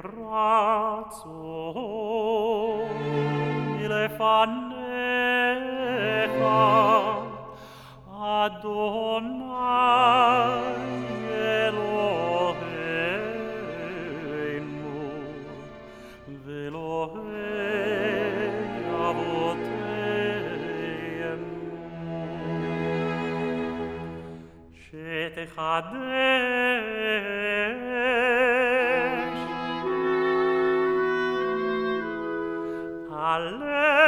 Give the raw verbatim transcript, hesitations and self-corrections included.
razzoni le fanneca Adonai Eloheinu Velohei Avoteinu שתחדש הלב